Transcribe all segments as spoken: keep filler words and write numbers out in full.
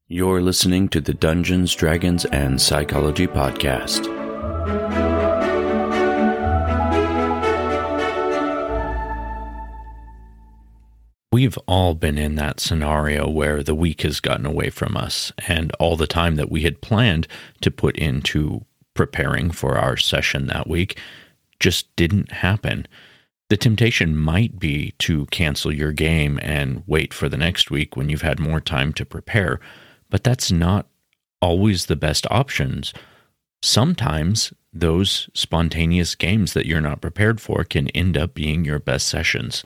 You're listening to the Dungeons, Dragons, and Psychology Podcast. We've all been in that scenario where the week has gotten away from us, and all the time that we had planned to put into preparing for our session that week just didn't happen. The temptation might be to cancel your game and wait for the next week when you've had more time to prepare. But that's not always the best options. Sometimes those spontaneous games that you're not prepared for can end up being your best sessions.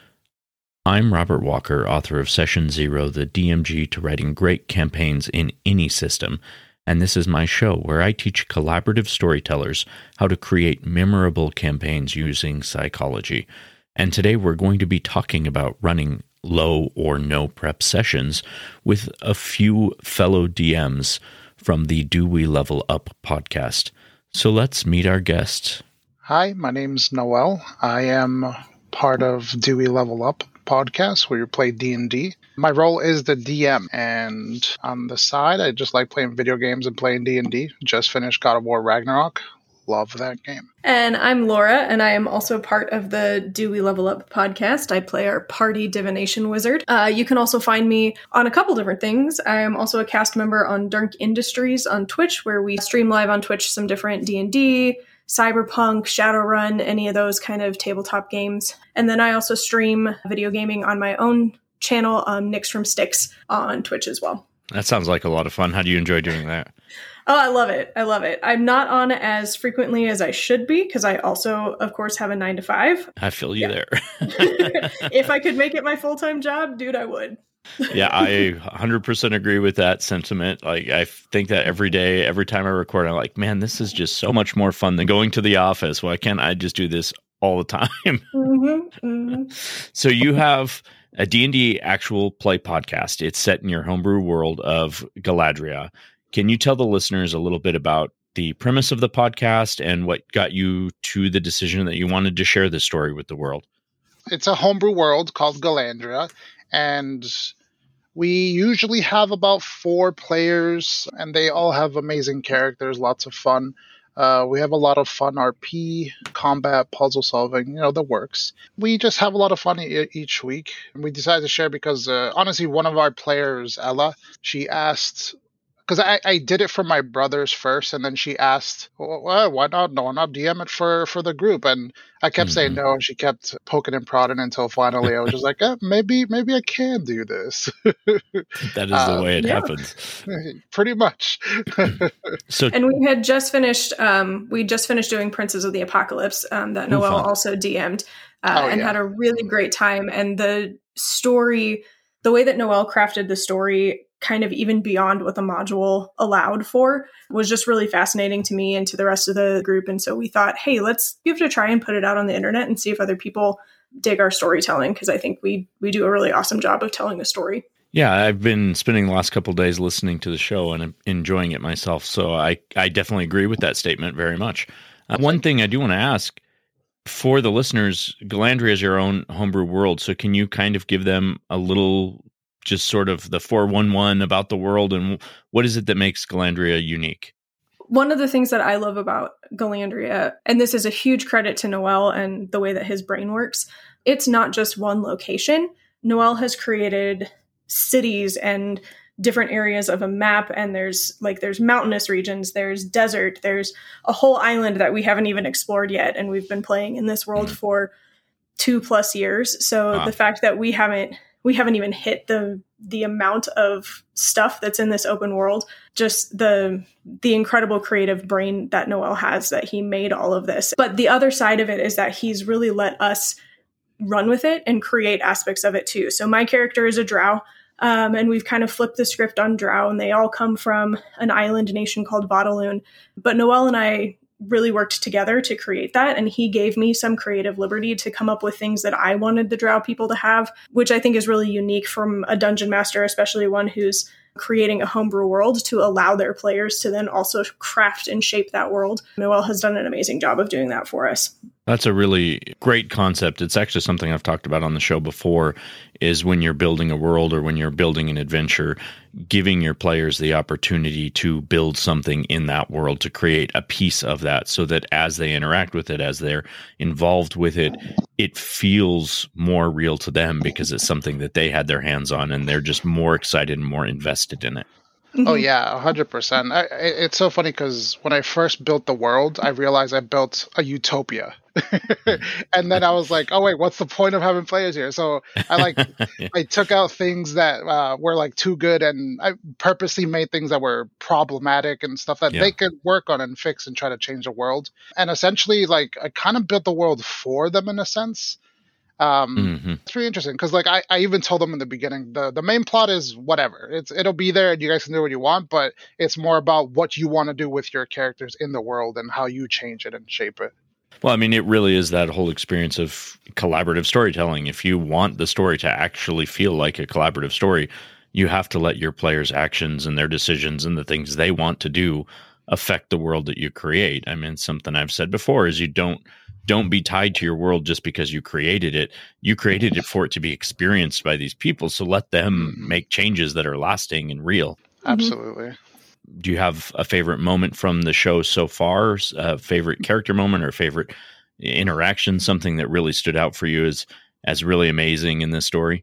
I'm Robert Walker, author of Session Zero, the D M G to writing great campaigns in any system, and this is my show where I teach collaborative storytellers how to create memorable campaigns using psychology. And today we're going to be talking about running low or no prep sessions with a few fellow D Ms from the Do We Level Up podcast. So let's meet our guests. Hi, my name's Noel. I am part of Do We Level Up podcast where you play D and D. My role is the D M, and on the side, I just like playing video games and playing D and D. Just finished God of War Ragnarok. Love that game. And I'm Laura, and I am also part of the Do We Level Up podcast. I play our party divination wizard. Uh, you can also find me on a couple different things. I am also a cast member on Dark Industries on Twitch, where we stream live on Twitch some different D and D, Cyberpunk, Shadowrun, any of those kind of tabletop games. And then I also stream video gaming on my own channel, um, Nix from Sticks, on Twitch as well. That sounds like a lot of fun. How do you enjoy doing that? Oh, I love it. I love it. I'm not on as frequently as I should be because I also, of course, have a nine to five. I feel you yeah. there. If I could make it my full-time job, dude, I would. Yeah, I one hundred percent agree with that sentiment. Like, I think that every day, every time I record, I'm like, man, this is just so much more fun than going to the office. Why can't I just do this all the time? Mm-hmm, mm-hmm. So you have a D and D actual play podcast. It's set in your homebrew world of Galadria. Can you tell the listeners a little bit about the premise of the podcast and what got you to the decision that you wanted to share this story with the world? It's a homebrew world called Galandria, and we usually have about four players, and they all have amazing characters, lots of fun. Uh, we have a lot of fun R P, combat, puzzle solving, you know, the works. We just have a lot of fun e- each week. And we decided to share because, uh, honestly, one of our players, Ella, she asked... Because I, I did it for my brothers first, and then she asked, well, why not? No, not D M it for, for the group. And I kept mm-hmm. saying no, and she kept poking and prodding until finally I was just like, eh, maybe maybe I can do this. That is um, the way it yeah. happens. Pretty much. so, And we had just finished, um, we just finished doing Princes of the Apocalypse um, that Noel fun. also D M'd uh, oh, and yeah. had a really great time. And the story, the way that Noel crafted the story, kind of even beyond what the module allowed for, was just really fascinating to me and to the rest of the group. And so we thought, hey, let's give it a try and put it out on the internet and see if other people dig our storytelling, because I think we we do a really awesome job of telling a story. Yeah, I've been spending the last couple of days listening to the show and enjoying it myself. So I, I definitely agree with that statement very much. Uh, one thing I do want to ask, for the listeners, Galandria is your own homebrew world. So can you kind of give them a little, just sort of the four one one about the world, and what is it that makes Galandria unique? One of the things that I love about Galandria, and this is a huge credit to Noel and the way that his brain works, it's not just one location. Noel has created cities and different areas of a map, and there's like there's mountainous regions, there's desert, there's a whole island that we haven't even explored yet, and we've been playing in this world mm. for two plus years. So wow. the fact that we haven't we haven't even hit the the amount of stuff that's in this open world, just the the incredible creative brain that Noel has, that he made all of this. But the other side of it is that he's really let us run with it and create aspects of it too. So my character is a drow, um, and we've kind of flipped the script on drow, and they all come from an island nation called Vodaloon. But Noel and I really worked together to create that, and he gave me some creative liberty to come up with things that I wanted the drow people to have, which I think is really unique from a dungeon master, especially one who's creating a homebrew world, to allow their players to then also craft and shape that world. Noel has done an amazing job of doing that for us. That's a really great concept. It's actually something I've talked about on the show before, is when you're building a world or when you're building an adventure, giving your players the opportunity to build something in that world, to create a piece of that, so that as they interact with it, as they're involved with it, it feels more real to them because it's something that they had their hands on and they're just more excited and more invested in it. Oh yeah, one hundred percent. I, it's so funny because when I first built the world, I realized I built a utopia. And then I was like, oh wait, what's the point of having players here? So I like yeah. I took out things that uh, were like too good, and I purposely made things that were problematic and stuff that yeah. they could work on and fix and try to change the world. And essentially, like, I kind of built the world for them in a sense. Um, mm-hmm. It's really interesting because, like, I, I even told them in the beginning, the, the main plot is whatever. It's it'll be there and you guys can do what you want, but it's more about what you want to do with your characters in the world and how you change it and shape it. Well, I mean, it really is that whole experience of collaborative storytelling. If you want the story to actually feel like a collaborative story, you have to let your players' actions and their decisions and the things they want to do affect the world that you create. I mean, something I've said before is you don't don't be tied to your world just because you created it. You created it for it to be experienced by these people. So let them make changes that are lasting and real. Absolutely. Do you have a favorite moment from the show so far? A favorite character moment or favorite interaction? Something that really stood out for you as, as really amazing in this story?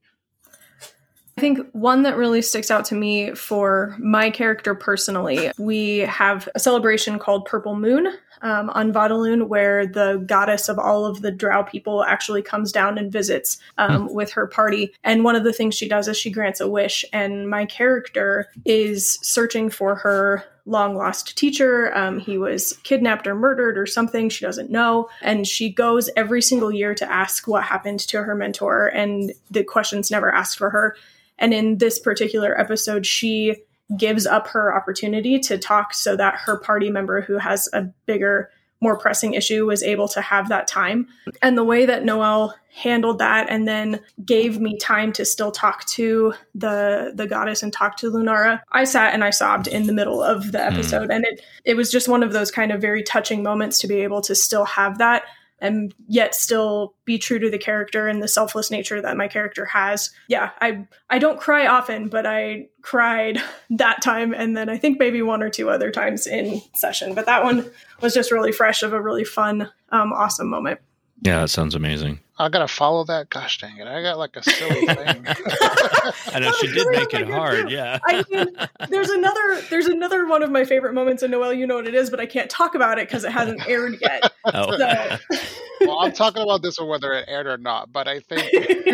I think one that really sticks out to me for my character personally, we have a celebration called Purple Moon um, on Vadaloon, where the goddess of all of the drow people actually comes down and visits um, hmm. with her party. And one of the things she does is she grants a wish. And my character is searching for her long lost teacher. Um, he was kidnapped or murdered or something. She doesn't know. And she goes every single year to ask what happened to her mentor. And the question's never asked for her. And in this particular episode, she gives up her opportunity to talk so that her party member who has a bigger, more pressing issue was able to have that time. And the way that Noelle handled that and then gave me time to still talk to the the goddess and talk to Lunara, I sat and I sobbed in the middle of the episode. Mm. And it it was just one of those kind of very touching moments to be able to still have that and yet still be true to the character and the selfless nature that my character has. Yeah, I I don't cry often, but I cried that time, and then I think maybe one or two other times in session. But that one was just really fresh of a really fun, um, awesome moment. Yeah, that sounds amazing. I gotta follow that. Gosh dang it! I got like a silly thing. I know she did make it hard. Too. Yeah. I mean, there's another there's another one of my favorite moments in Noelle. You know what it is, but I can't talk about it because it hasn't aired yet. Oh. So. Well, I'm talking about this one whether it aired or not. But I think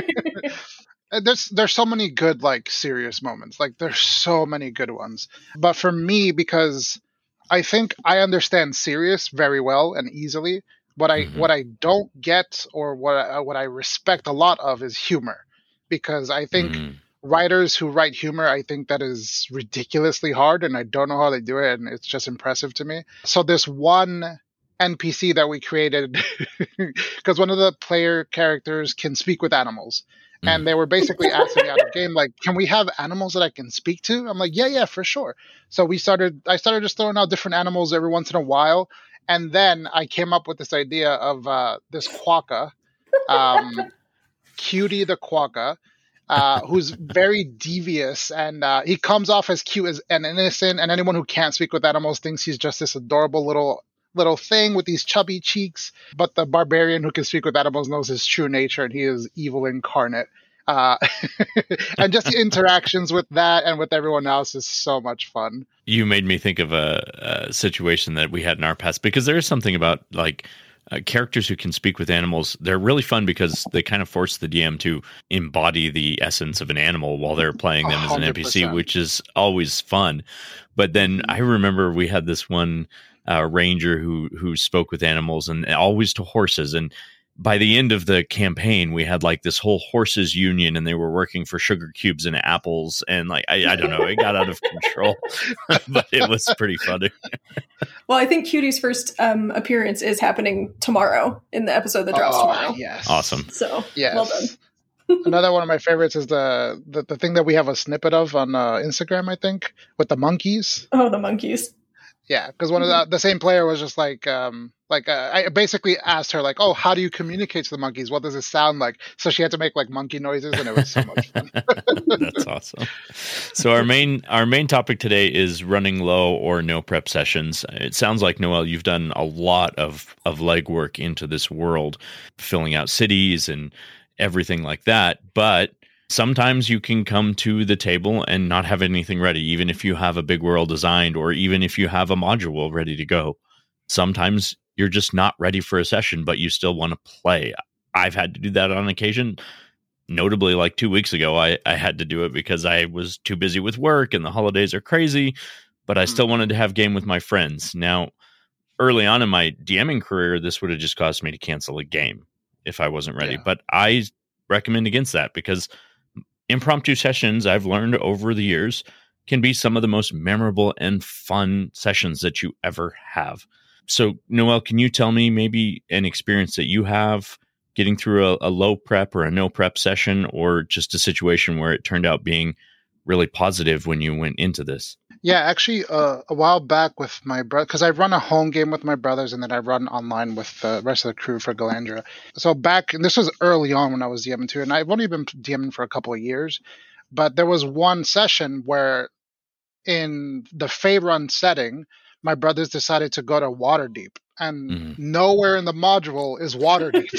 there's there's so many good like serious moments. Like there's so many good ones. But for me, because I think I understand serious very well and easily. What I mm-hmm. what I don't get or what I, what I respect a lot of is humor, because I think mm. writers who write humor, I think that is ridiculously hard, and I don't know how they do it, and it's just impressive to me. So this one N P C that we created, because one of the player characters can speak with animals, mm. and they were basically asking out of game, like, can we have animals that I can speak to? I'm like, yeah, yeah, for sure. So we started. I started just throwing out different animals every once in a while. And then I came up with this idea of uh, this quokka, um, Cutie the quokka, uh, who's very devious. And uh, he comes off as cute as and innocent. And anyone who can't speak with animals thinks he's just this adorable little little thing with these chubby cheeks. But the barbarian who can speak with animals knows his true nature, and he is evil incarnate. Uh, and just the interactions with that and with everyone else is so much fun. You made me think of a, a situation that we had in our past, because there is something about like uh, characters who can speak with animals. They're really fun because they kind of force the D M to embody the essence of an animal while they're playing them one hundred percent as an N P C, which is always fun. But then I remember we had this one uh, ranger who who spoke with animals and always to horses, and by the end of the campaign, we had like this whole horses union, and they were working for sugar cubes and apples. And like, I, I don't know, it got out of control, but it was pretty funny. Well, I think Cutie's first um, appearance is happening tomorrow in the episode that drops oh, tomorrow. Yes. Awesome. So yes. Well done. Another one of my favorites is the, the, the thing that we have a snippet of on uh, Instagram, I think, with the monkeys. Oh, the monkeys. Yeah, because one of the, the same player was just like, um, like uh, I basically asked her like, oh, how do you communicate to the monkeys? What does it sound like? So she had to make like monkey noises, and it was so much fun. That's awesome. So our main our main topic today is running low or no prep sessions. It sounds like, Noelle, you've done a lot of of legwork into this world, filling out cities and everything like that, but sometimes you can come to the table and not have anything ready, even if you have a big world designed or even if you have a module ready to go. Sometimes you're just not ready for a session, but you still want to play. I've had to do that on occasion. Notably, like two weeks ago, I, I had to do it because I was too busy with work and the holidays are crazy, but I still wanted to have game with my friends. Now, early on in my DMing career, this would have just caused me to cancel a game if I wasn't ready. Yeah. But I recommend against that because impromptu sessions, I've learned over the years, can be some of the most memorable and fun sessions that you ever have. So, Noelle, can you tell me maybe an experience that you have getting through a, a low prep or a no prep session, or just a situation where it turned out being really positive when you went into this? Yeah, actually, uh, a while back with my brother, because I run a home game with my brothers, and then I run online with the rest of the crew for Galandria. So back, and this was early on when I was DMing too, and I've only been DMing for a couple of years, but there was one session where in the Fey Run setting, my brothers decided to go to Waterdeep, and mm. nowhere in the module is Waterdeep.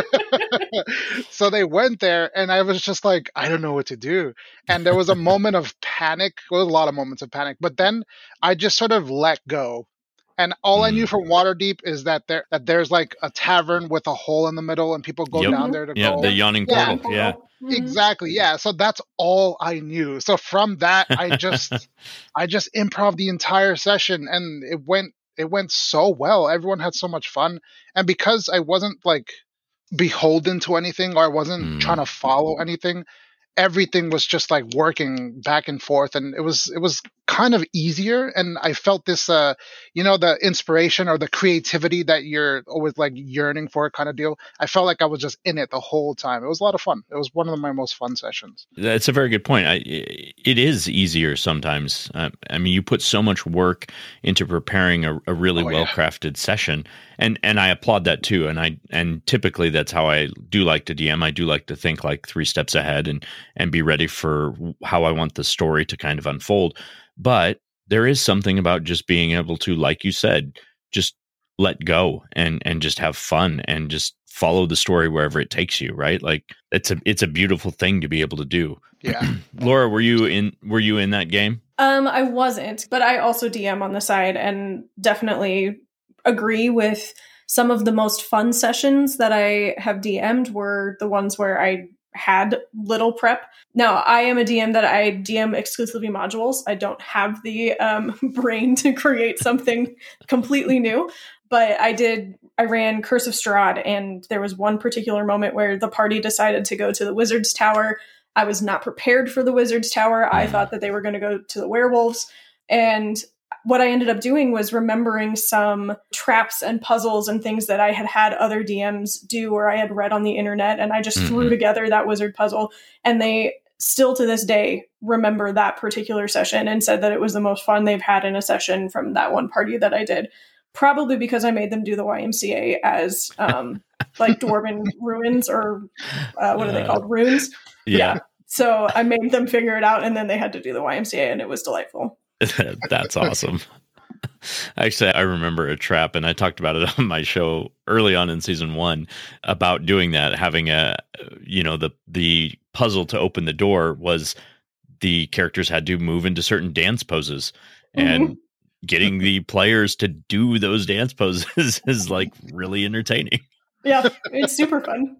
So they went there, and I was just like, I don't know what to do. And there was a moment of panic. Well, there was a lot of moments of panic, but then I just sort of let go. And all mm. I knew from Waterdeep is that there that there's like a tavern with a hole in the middle, and people go yep. down there to yeah, go. the yawning yeah. portal. Yeah, Mm-hmm. Exactly. Yeah. So that's all I knew. So from that, I just, I just improv the entire session, and it went, it went so well. Everyone had so much fun, and because I wasn't like beholden to anything, or I wasn't mm. trying to follow anything, everything was just like working back and forth, and it was it was kind of easier. And I felt this uh you know the inspiration or the creativity that you're always like yearning for, kind of deal. I felt like I was just in it the whole time. It was a lot of fun. It was one of my most fun sessions. That's a very good point. I, it is easier sometimes. Uh, I mean, you put so much work into preparing a, a really oh, well-crafted yeah. session, and and I applaud that too. And I and typically that's how I do like to D M. I do like to think like three steps ahead and and be ready for how I want the story to kind of unfold. But there is something about just being able to, like you said, just let go and and just have fun and just follow the story wherever it takes you, right? Like it's a it's a beautiful thing to be able to do. Yeah. Laura, were you in were you in that game? Um, I wasn't, but I also D M on the side and definitely agree with some of the most fun sessions that I have D M'd were the ones where I had little prep. Now, I am a D M that I D M exclusively modules. I don't have the um, brain to create something completely new, but I did, I ran Curse of Strahd, and there was one particular moment where the party decided to go to the Wizard's Tower. I was not prepared for the Wizard's Tower. I thought that they were going to go to the werewolves, and what I ended up doing was remembering some traps and puzzles and things that I had had other D Ms do or I had read on the internet. And I just mm-hmm. threw together that wizard puzzle, and they still to this day remember that particular session and said that it was the most fun they've had in a session from that one party that I did. Probably because I made them do the Y M C A as um, like Dwarven ruins or uh, what are they called? Runes. Yeah. yeah. So I made them figure it out, and then they had to do the Y M C A, and it was delightful. That's awesome. Actually, I remember a trap, and I talked about it on my show early on in season one about doing that. Having a, you know, the the puzzle to open the door was the characters had to move into certain dance poses, and mm-hmm. getting the players to do those dance poses is like really entertaining. Yeah, it's super fun.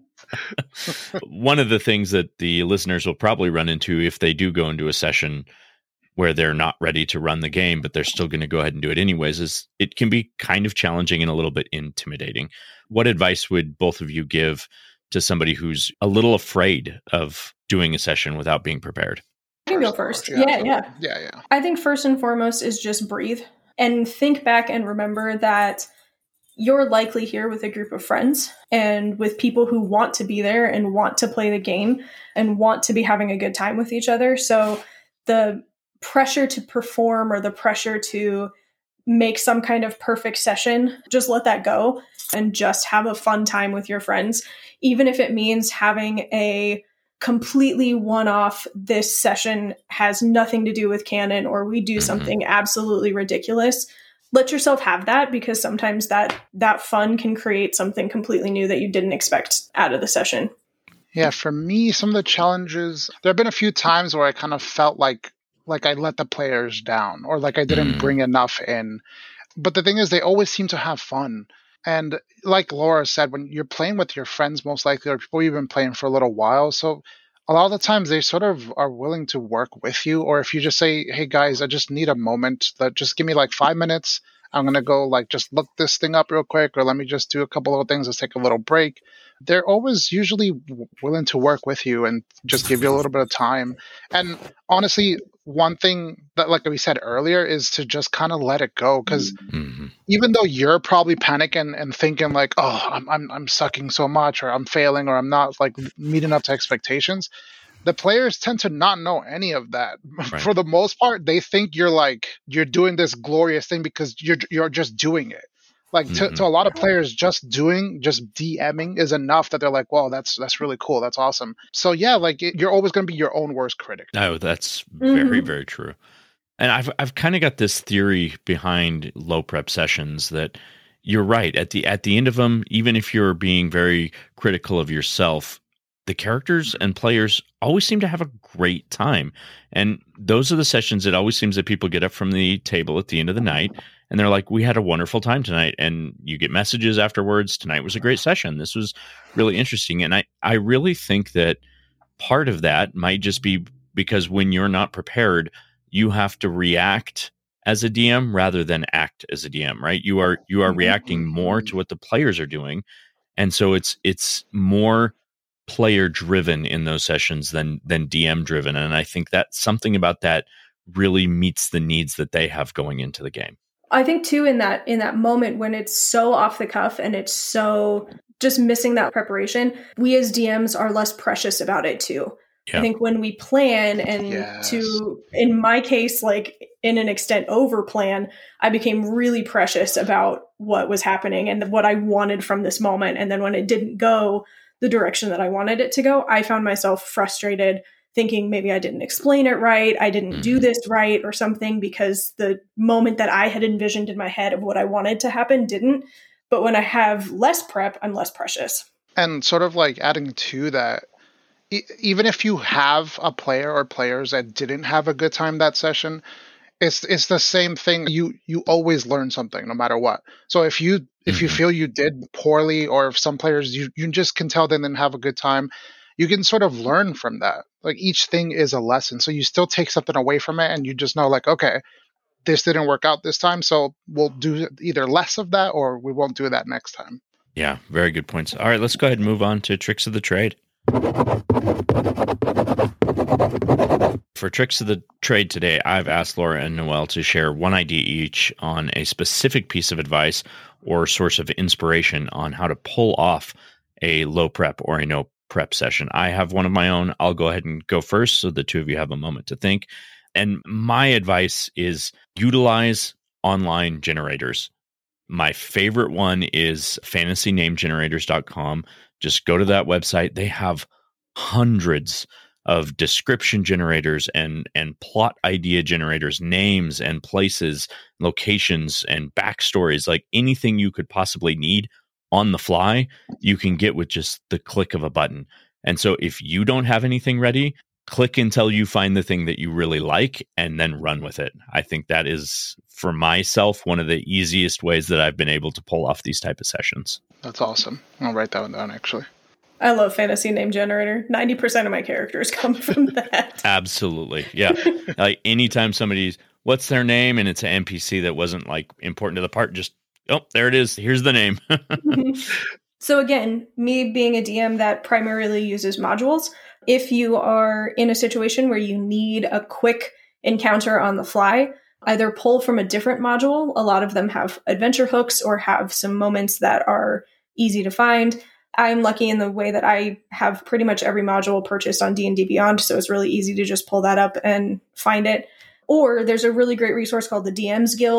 One of the things that the listeners will probably run into if they do go into a session where they're not ready to run the game, but they're still going to go ahead and do it anyways, is it can be kind of challenging and a little bit intimidating. What advice would both of you give to somebody who's a little afraid of doing a session without being prepared? I can go first. Yeah, yeah, yeah. Yeah, yeah. I think first and foremost is just breathe and think back and remember that you're likely here with a group of friends and with people who want to be there and want to play the game and want to be having a good time with each other. So the pressure to perform or the pressure to make some kind of perfect session. Just let that go and just have a fun time with your friends, even if it means having a completely one-off, this session has nothing to do with canon, or we do something absolutely ridiculous. Let yourself have that, because sometimes that that fun can create something completely new that you didn't expect out of the session. Yeah, for me, some of the challenges, there have been a few times where I kind of felt like like I let the players down, or like I didn't Mm. bring enough in. But the thing is, they always seem to have fun. And like Laura said, when you're playing with your friends, most likely, or people you've been playing for a little while, so a lot of the times they sort of are willing to work with you. Or if you just say, hey guys, I just need a moment, that just give me like five minutes. I'm going to go like just look this thing up real quick, or let me just do a couple little things. Let's take a little break. They're always usually w- willing to work with you and just give you a little bit of time. And honestly, one thing that, like we said earlier, is to just kind of let it go. Because Mhm. even though you're probably panicking and thinking like, oh, I'm, I'm, I'm sucking so much, or I'm failing, or I'm not like meeting up to expectations, the players tend to not know any of that. Right. For the most part, they think you're like you're doing this glorious thing because you're you're just doing it. Like to, Mhm. to a lot of players, just doing, just DMing is enough that they're like, "Well, that's that's really cool. That's awesome." So yeah, like it, you're always going to be your own worst critic. No, that's very, Mhm. very true. And I've I've kind of got this theory behind low prep sessions that you're right. At the at the end of them, even if you're being very critical of yourself, the characters and players always seem to have a great time. And those are the sessions, it always seems that people get up from the table at the end of the night and they're like, we had a wonderful time tonight. And you get messages afterwards. Tonight was a great session. This was really interesting. And I, I really think that part of that might just be because when you're not prepared, you have to react as a D M rather than act as a D M, right? You are you are Mhm. reacting more to what the players are doing. And so it's it's more player driven in those sessions than than D M driven. And I think that something about that really meets the needs that they have going into the game. I think too, in that in that moment when it's so off the cuff and it's so just missing that preparation, we as D Ms are less precious about it too. Yeah. I think when we plan and Yes. to, in my case, like in an extent over plan, I became really precious about what was happening and what I wanted from this moment. And then when it didn't go the direction that I wanted it to go, I found myself frustrated, thinking maybe I didn't explain it right, I didn't do Mhm. this right or something, because the moment that I had envisioned in my head of what I wanted to happen didn't. But when I have less prep, I'm less precious. And sort of like adding to that, e- even if you have a player or players that didn't have a good time that session, it's it's the same thing. You you always learn something no matter what. So if you if you Mhm. feel you did poorly, or if some players you, you just can tell they didn't have a good time, you can sort of learn from that. Like each thing is a lesson. So you still take something away from it, and you just know like, okay, this didn't work out this time, so we'll do either less of that or we won't do that next time. Yeah, very good points. All right, let's go ahead and move on to tricks of the trade. For tricks of the trade today, I've asked Laura and Noelle to share one idea each on a specific piece of advice or source of inspiration on how to pull off a low prep or a no prep session. I have one of my own. I'll go ahead and go first so the two of you have a moment to think. And my advice is utilize online generators. My favorite one is fantasy name generators dot com. Just go to that website. They have hundreds of description generators and and plot idea generators, names and places, locations and backstories, like anything you could possibly need on the fly, you can get with just the click of a button. And so if you don't have anything ready, click until you find the thing that you really like and then run with it. I think that is, for myself, one of the easiest ways that I've been able to pull off these type of sessions. That's awesome. I'll write that one down actually. I love fantasy name generator. ninety percent of my characters come from that. Absolutely. Yeah. Like anytime somebody's, what's their name? And it's an N P C that wasn't like important to the part, just, oh, there it is. Here's the name. So again, me being a D M that primarily uses modules, if you are in a situation where you need a quick encounter on the fly, either pull from a different module. A lot of them have adventure hooks or have some moments that are easy to find. I'm lucky in the way that I have pretty much every module purchased on D and D Beyond, so it's really easy to just pull that up and find it. Or there's a really great resource called the D Ms Guild.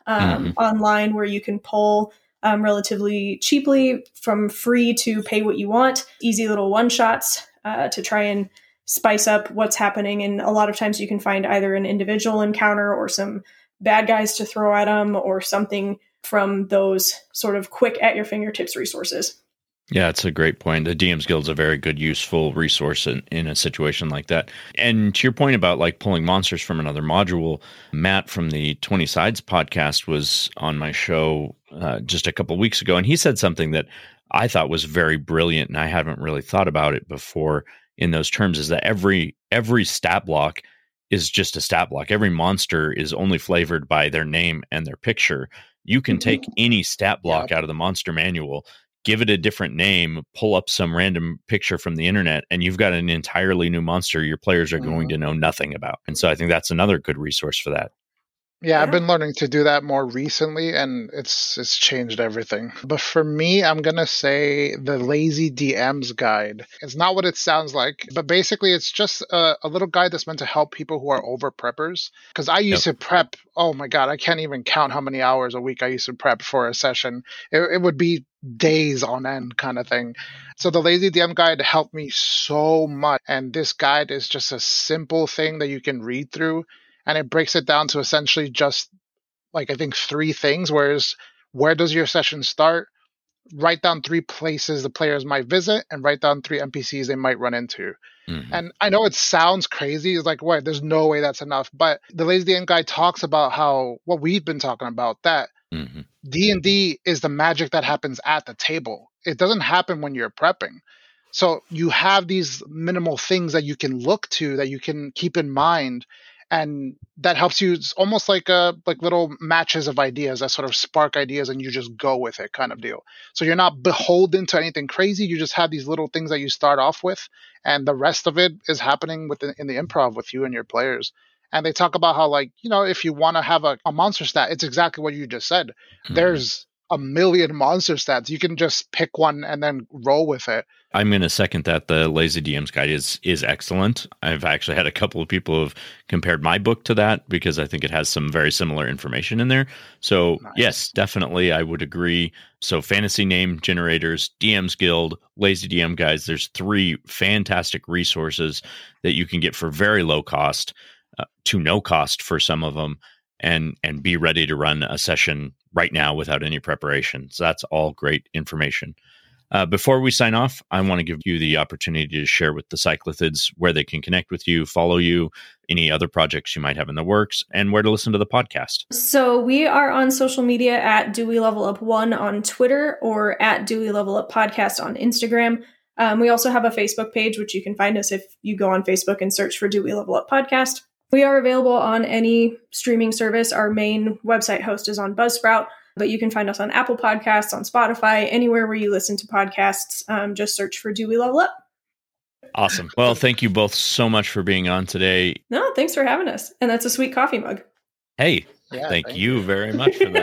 um, mm-hmm. online where you can pull um, relatively cheaply from free to pay what you want. Easy little one-shots uh, to try and spice up what's happening. And a lot of times you can find either an individual encounter or some bad guys to throw at them or something from those sort of quick at your fingertips resources. Yeah, it's a great point. The D M's Guild is a very good, useful resource in, in a situation like that. And to your point about like pulling monsters from another module, Matt from the twenty Sides podcast was on my show uh, just a couple of weeks ago, and he said something that I thought was very brilliant, and I haven't really thought about it before in those terms, is that every every stat block is just a stat block. Every monster is only flavored by their name and their picture. You can take any stat block yeah. out of the monster manual, give it a different name, pull up some random picture from the internet, and you've got an entirely new monster your players are mm-hmm. going to know nothing about. And so I think that's another good resource for that. Yeah, yeah, I've been learning to do that more recently, and it's it's changed everything. But for me, I'm going to say the Lazy D M's Guide. It's not what it sounds like, but basically it's just a, a little guide that's meant to help people who are over preppers. Because I used yep. to prep, oh my God, I can't even count how many hours a week I used to prep for a session. It, it would be days on end kind of thing. So the Lazy D M Guide helped me so much. And this guide is just a simple thing that you can read through. And it breaks it down to essentially just like, I think, three things. Whereas, where does your session start? Write down three places the players might visit and write down three N P Cs they might run into. Mm-hmm. And I know it sounds crazy. It's like, wait, there's no way that's enough. But the Lazy D M Guide talks about how, what we've been talking about, that mm-hmm. D and D is the magic that happens at the table. It doesn't happen when you're prepping. So you have these minimal things that you can look to, that you can keep in mind. And that helps you. It's almost like a, like little matches of ideas that sort of spark ideas, and you just go with it kind of deal. So you're not beholden to anything crazy. You just have these little things that you start off with, and the rest of it is happening within in the improv with you and your players. And they talk about how, like, you know, if you want to have a, a monster stat, it's exactly what you just said. Mm-hmm. There's a million monster stats. You can just pick one and then roll with it. I'm going to second that. The Lazy D M's Guide is is excellent. I've actually had a couple of people who have compared my book to that because I think it has some very similar information in there. So nice. Yes, definitely, I would agree. So fantasy name generators, D M's Guild, Lazy D M Guides, there's three fantastic resources that you can get for very low cost uh, to no cost for some of them, and and be ready to run a session right now without any preparation. So that's all great information. Uh, before we sign off, I want to give you the opportunity to share with the Cyclothids where they can connect with you, follow you, any other projects you might have in the works, and where to listen to the podcast. So we are on social media at Do We Level Up One on Twitter or at Do We Level Up Podcast on Instagram. Um, we also have a Facebook page, which you can find us if you go on Facebook and search for Do We Level Up Podcast. We are available on any streaming service. Our main website host is on Buzzsprout, but you can find us on Apple Podcasts, on Spotify, anywhere where you listen to podcasts. Um, just search for Do We Level Up. Awesome. Well, thank you both so much for being on today. No, thanks for having us. And that's a sweet coffee mug. Hey, yeah, thank, thank you, you very much for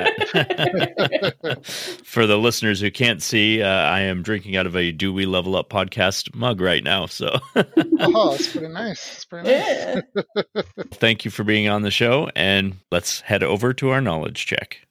that. For the listeners who can't see, uh, I am drinking out of a Do We Level Up podcast mug right now. So, oh, that's pretty nice. That's pretty nice. Yeah. Thank you for being on the show, and let's head over to our knowledge check.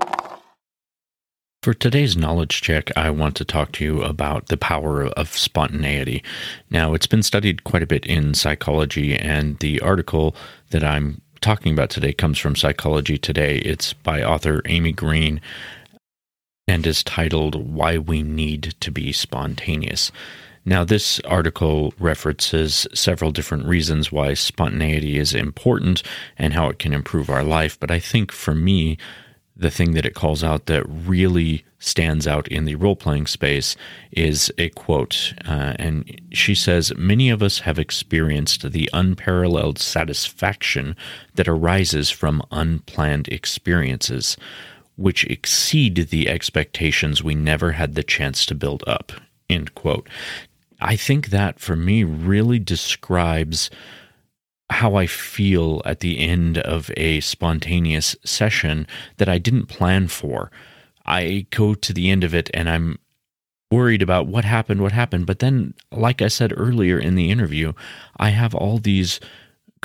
For today's knowledge check, I want to talk to you about the power of spontaneity. Now, it's been studied quite a bit in psychology, and the article that I'm talking about today comes from Psychology Today. It's by author Amy Green and is titled Why We Need to Be Spontaneous. Now, this article references several different reasons why spontaneity is important and how it can improve our life, but I think for me, the thing that it calls out that really stands out in the role-playing space is a quote, uh, and she says, "Many of us have experienced the unparalleled satisfaction that arises from unplanned experiences, which exceed the expectations we never had the chance to build up." End quote. I think that, for me, really describes how I feel at the end of a spontaneous session that I didn't plan for. I go to the end of it and I'm worried about what happened, what happened. But then, like I said earlier in the interview, I have all these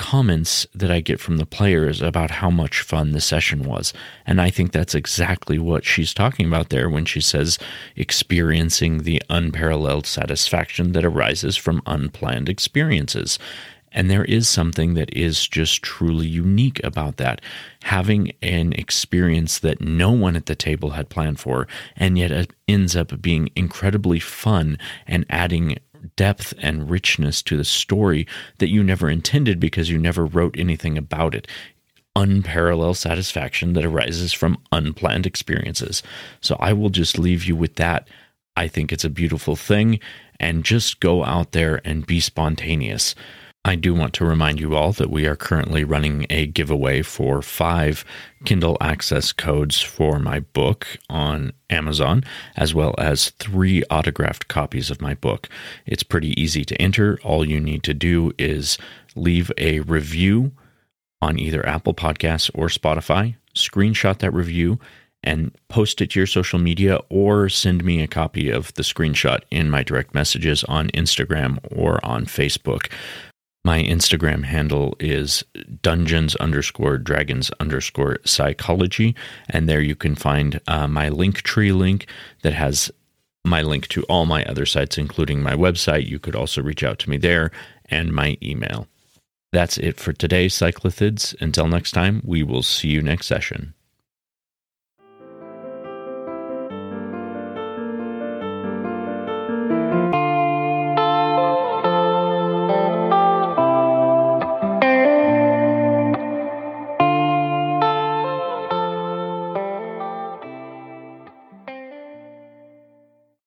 comments that I get from the players about how much fun the session was. And I think that's exactly what she's talking about there when she says experiencing the unparalleled satisfaction that arises from unplanned experiences. And there is something that is just truly unique about that. Having an experience that no one at the table had planned for, and yet it ends up being incredibly fun and adding depth and richness to the story that you never intended because you never wrote anything about it. Unparalleled satisfaction that arises from unplanned experiences. So I will just leave you with that. I think it's a beautiful thing, and just go out there and be spontaneous. I do want to remind you all that we are currently running a giveaway for five Kindle access codes for my book on Amazon, as well as three autographed copies of my book. It's pretty easy to enter. All you need to do is leave a review on either Apple Podcasts or Spotify, screenshot that review, and post it to your social media, or send me a copy of the screenshot in my direct messages on Instagram or on Facebook. My Instagram handle is dungeons underscore dragons underscore psychology, and there you can find uh, my Linktree link that has my link to all my other sites, including my website. You could also reach out to me there, and my email. That's it for today, Cyclothids. Until next time, we will see you next session.